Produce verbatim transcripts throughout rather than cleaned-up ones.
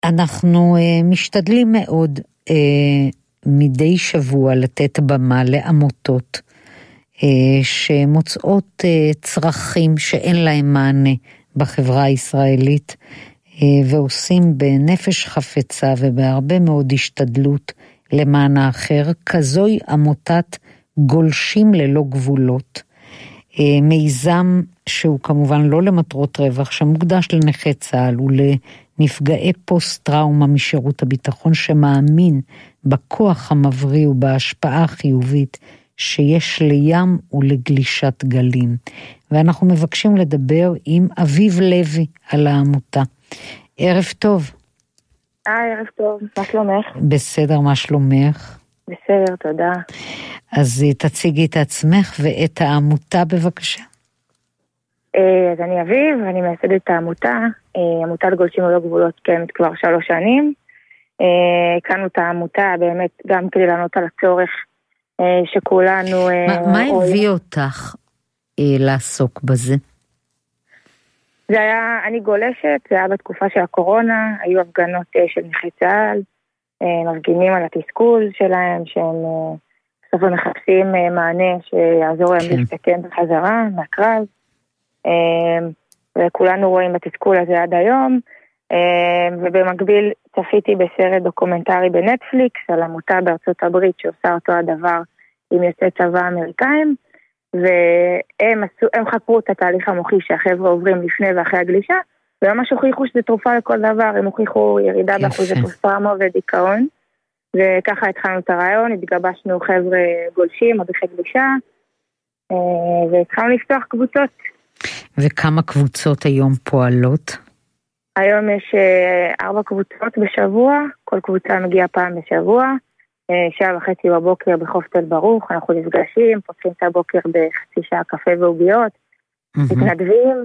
אנחנו uh, משתדלים מאוד uh, מדי שבוע לתת במה לעמותות uh, שמוצאות uh, צרכים שאין להם מענה בחברה הישראלית, uh, ועושים בנפש חפצה ובהרבה מאוד השתדלות למען האחר, כזוי עמותת גולשים ללא גבולות. uh, מיזם שהוא כמובן לא למטרות רווח, שמוקדש לנכי צה"ל ולנפגעי פוסט-טראומה משירות הביטחון, שמאמין בכוח המבריא ובהשפעה החיובית שיש לים ולגלישת גלים. ואנחנו מבקשים לדבר עם אביב לוי על העמותה. ערב טוב. אה, ערב טוב. מה שלומך? בסדר, מה שלומך? בסדר, תודה. אז תציגי את עצמך ואת העמותה בבקשה. אז אני אביב, אני מייסדת את העמותה, עמותת גולשים ללא גבולות קיימת כבר שלוש שנים. הקמנו את העמותה באמת גם כדי לענות על הצורך שכולנו... מה, מה הביא אותך לעסוק בזה? זה היה, אני גולשת, זה היה בתקופה של הקורונה, היו הפגנות של נכי צה"ל, מפגינים על התסכול שלהם, שהם בסוף מחפשים מענה שיעזור להם להסתכן בחזרה מהקרב. וכולנו רואים בתסכול הזה עד היום, ובמקביל צפיתי בסרט דוקומנטרי בנטפליקס על עמותה בארצות הברית שעושה אותו הדבר עם יוצאי צבא אמריקאים, והם עשו, הם חקרו את התהליך המוחי שהחבר'ה עוברים לפני ואחרי הגלישה, וממש הוכיחו שזה תרופה לכל דבר, הם הוכיחו ירידה באחוזי פוסט-טראומה ודיכאון, וככה התחלנו את הרעיון, התגבשנו חבר'ה גולשים, מדריכי גלישה, והתחלנו לפתוח קבוצות. וכמה קבוצות היום פועלות? היום יש ארבע קבוצות בשבוע, כל קבוצה מגיעה פעם בשבוע, שעה וחצי בבוקר בחוף תל ברוך, אנחנו נפגשים, פותחים את הבוקר בחצי שעה קפה ועוגיות, מתנדבים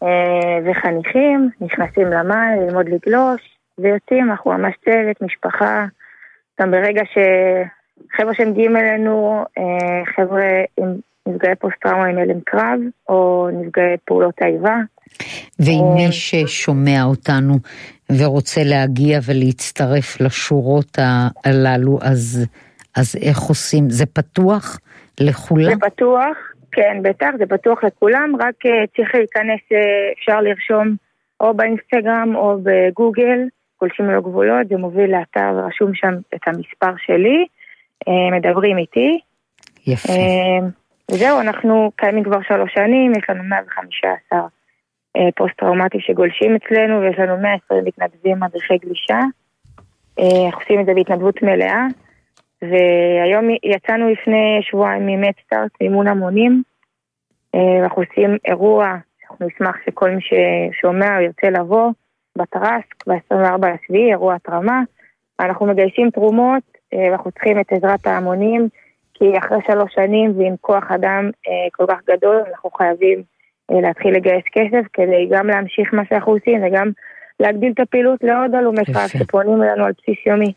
וחניכים, נכנסים למים, ללמוד לגלוש, ויוצאים, אנחנו ממש צוות, משפחה, גם ברגע שחבר'ה שמגיעים אלינו, חבר'ה עם נפגעי פוסט-טראומה עם הלם קרב, או נפגעי פעולות האיבה. ואם מי ששומע אותנו ורוצה להגיע ולהצטרף לשורות הללו, אז, אז איך עושים? זה פתוח לכולם? זה פתוח, כן, בטח, זה פתוח לכולם, רק צריך להיכנס, אפשר לרשום או באינסטגרם או בגוגל, גולשים ללא גבולות, זה מוביל לאתר, רשום שם את המספר שלי, מדברים איתי. יפה. וזהו, אנחנו קיימים כבר שלוש שנים, יש לנו מאה וחמישה עשר פוסט-טראומטי שגולשים אצלנו, ויש לנו מאה ועשרים מתנדבים מדריכי גלישה. אנחנו עושים את זה בהתנדבות מלאה, והיום יצאנו לפני שבועיים ממדסטארט, מימון המונים, ואנחנו עושים אירוע, אנחנו נשמח שכל מי ששומע או ירצה לבוא, בטרסק, ב-עשרים וארבעה לסביעי, אירוע התרמה. אנחנו מגייסים תרומות, ואנחנו צריכים את עזרת ההמונים, כי אחרי שלוש שנים ועם כוח אדם כל כך גדול, אנחנו חייבים להתחיל לגייס כסף, כדי גם להמשיך מה שאנחנו עושים, וגם להגדיל את הפעילות לעוד הלומי קרב שפונים אלינו על בסיס יומי.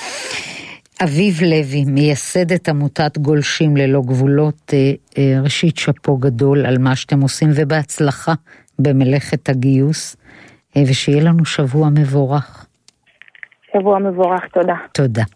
אביב לוי, מייסדת עמותת גולשים ללא גבולות, ראשית שפו גדול על מה שאתם עושים, ובהצלחה במלאכת הגיוס, ושיהיה לנו שבוע מבורך. שבוע מבורך, תודה. תודה.